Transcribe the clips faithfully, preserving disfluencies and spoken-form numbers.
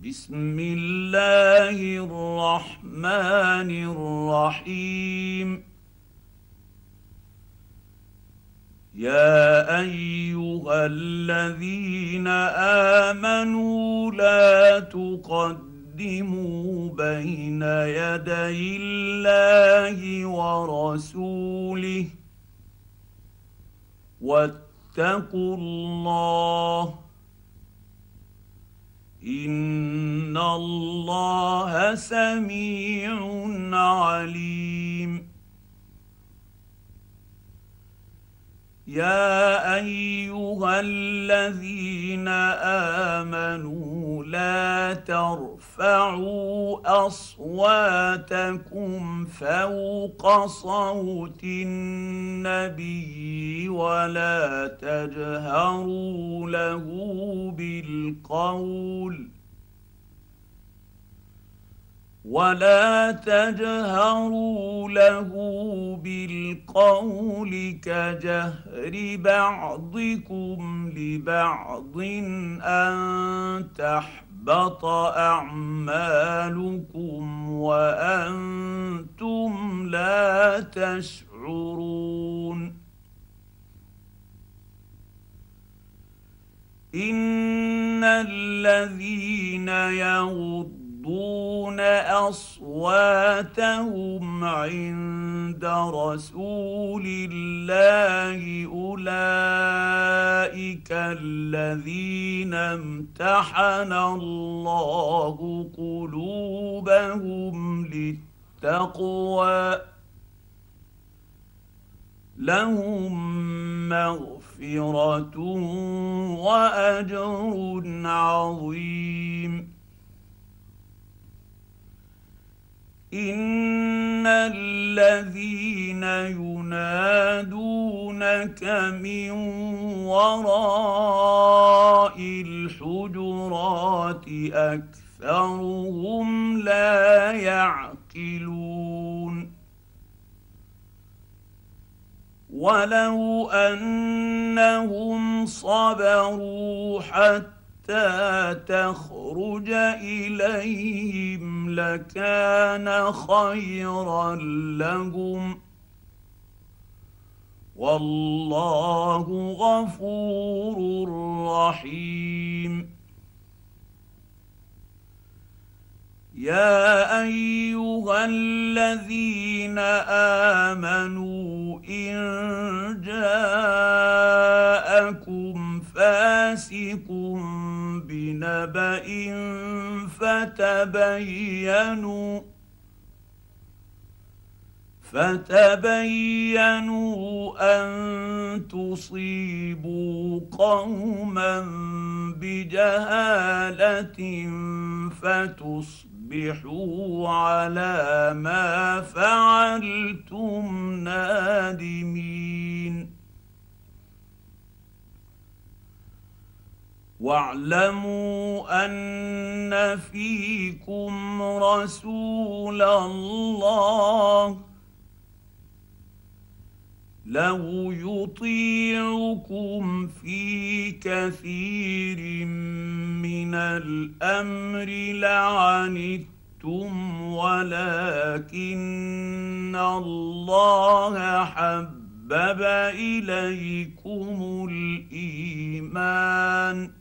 بسم الله الرحمن الرحيم. يا ايها الذين امنوا لا تقدموا بين يدي الله ورسوله واتقوا الله ان الله سميع عليم. يا ايها الذين امنوا لا ترفعوا اصواتكم فوق صوت النبي ولا تجهروا له بالقول ولا تجهروا له بالقول كجهر بعضكم لبعض أن تحبط أعمالكم وأنتم لا تشعرون. إن الذين يغضون يغضون اصواتهم عند رسول الله اولئك الذين امتحن الله قلوبهم للتقوى لهم مغفرة وأجر عظيم. إن الذين ينادونك من وراء الحجرات أكثرهم لا يعقلون. ولو أنهم صبروا حتى حتى تخرج إليهم لكان خيرا لهم والله غفور رحيم. يا أيها الذين آمنوا إن جاءكم فاسق بنبأ فتبينوا فتبينوا أن تصيبوا قوما بجهالة فتصبحوا على ما فعلتم نادمين. واعلموا أن فيكم رسول الله لو يطيعكم في كثير من الأمر لعنتم ولكن الله حبب إليكم الإيمان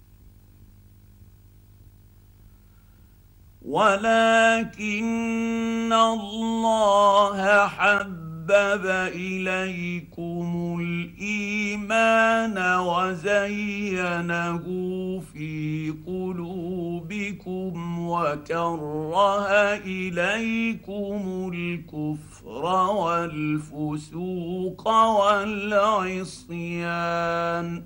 ولكن الله حبب إليكم الإيمان وزينه في قلوبكم وكره إليكم الكفر والفسوق والعصيان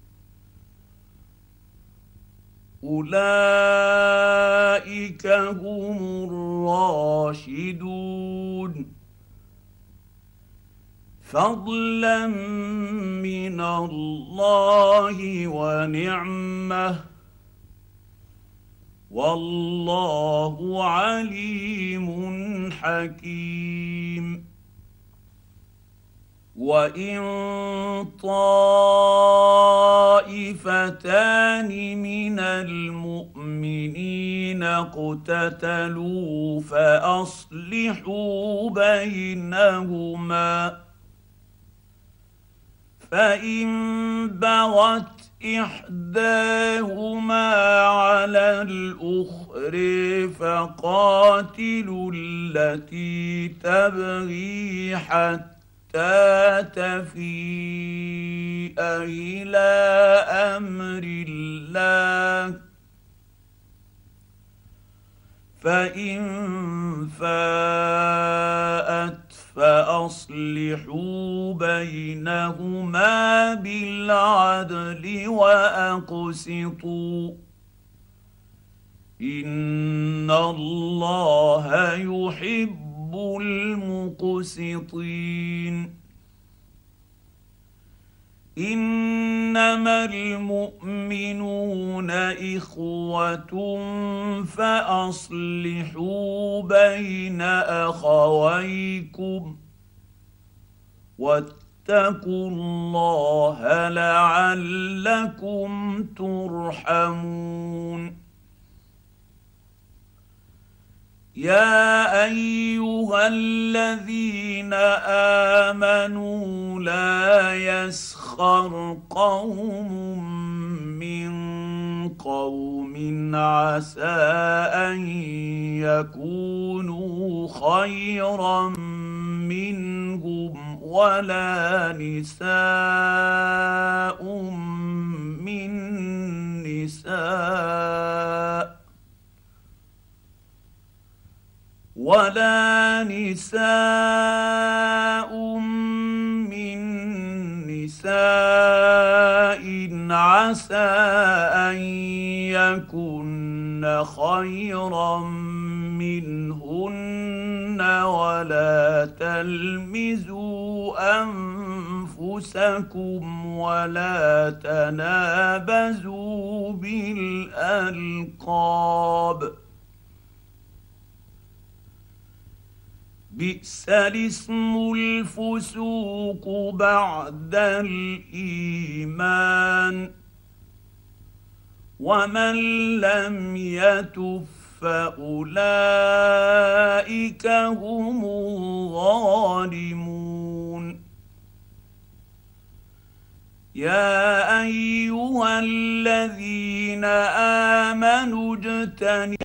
أولئك هم الراشدون فضلا من الله ونعمه والله عليم حكيم. وان طائفتان من المؤمنين اقتتلوا فاصلحوا بينهما فان بغت احداهما على الاخر فقاتلوا التي تبغي حتى تفيء إلى أمر الله فإن فاءت فأصلحوا بينهما بالعدل وأقسطوا إن الله يحب المقسطين انما المؤمنون اخوة فاصلحوا بين اخويكم واتقوا الله لعلكم ترحمون يا ايها الذين امنوا لا يسخر قوم من قوم عسى ان يكونوا خيرا منهم ولا نساء من نساء ولا نساء من نساء عسى أن يكن خيرا منهن ولا تلمزوا أنفسكم ولا تنابزوا بالألقاب بئس الاسم الفسوق بعد الإيمان ومن لم يتب فأولئك هم الظالمون يا أيها الذين آمنوا اجتنبوا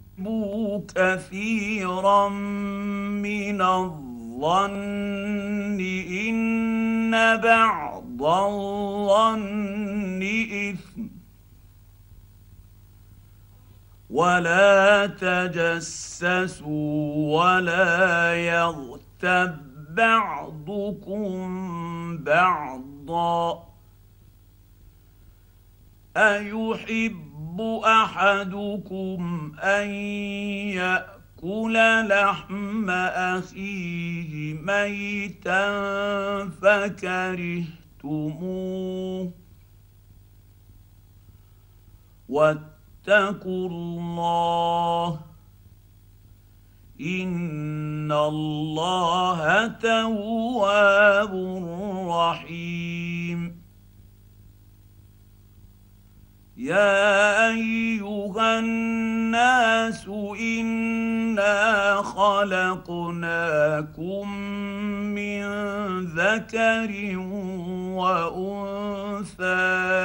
كثيرا من الظن إن بعض الظن إثم ولا تجسسوا ولا يغتب بعضكم بعضا أيحب أحدكم أن يأكل لحم أخيه ميتا فكرهتموه واتقوا الله إن الله تواب رحيم يا أيها الناس إنا خلقناكم من ذكر وأنثى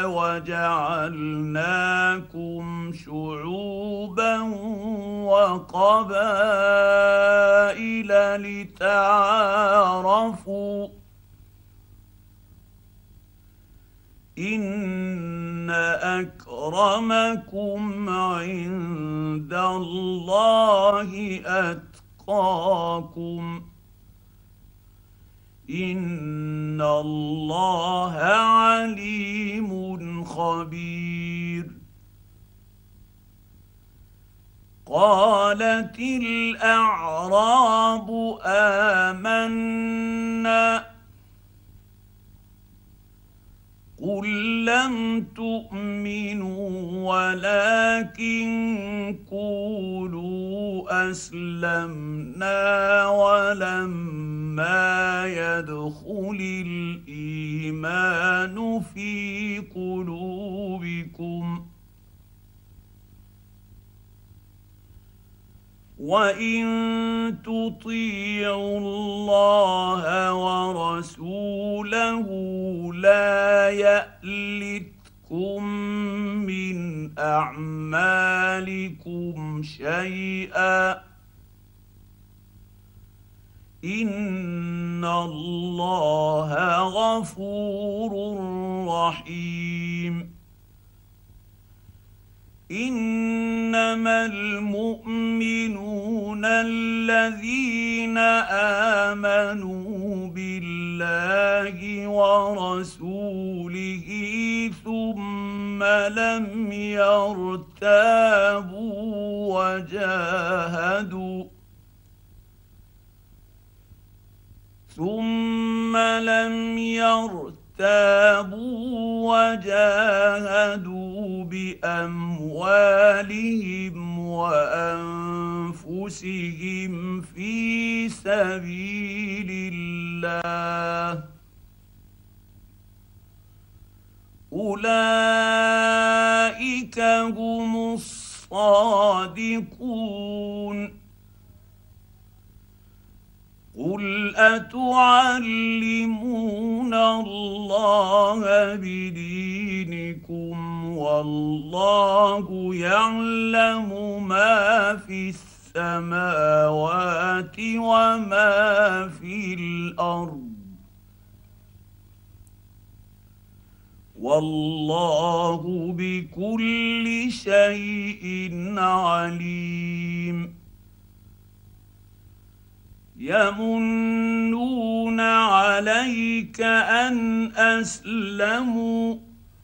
وجعلناكم شعوبا وقبائل لتعارفوا إن أكرمكم عند الله أتقاكم إن الله عليم خبير قالت الأعراب آمنا قل لم تؤمنوا ولكن قولوا أسلمنا ولما ولما يدخل الايمان في قلوبكم وان تطيعوا الله ورسوله لا يألتكم من اعمالكم شيئا ان الله غفور رحيم انما المؤمنون الذين امنوا بالله ورسوله ثم لم يرتابوا وجاهدوا ثم لم يرتابوا وجاهدوا بأموالهم وأنفسهم في سبيل الله أولئك هم الصادقون قل أتعلمون الله بدينكم والله يعلم ما في السماوات وما في الأرض والله بكل شيء عليم يمنون عليك أن أسلموا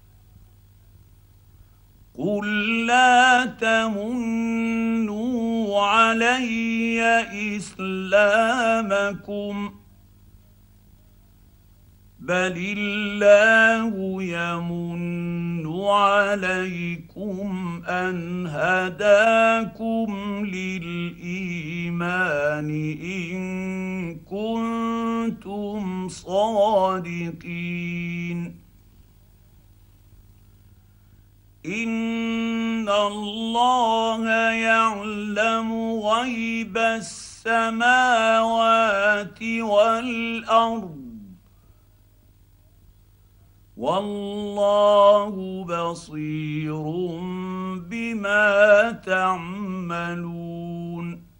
قل لا تمنوا علي إسلامكم بل الله يمن عليكم أن هداكم للإيمان إن كنتم صادقين إن الله يعلم غيب السماوات والأرض والله بصير بما تعملون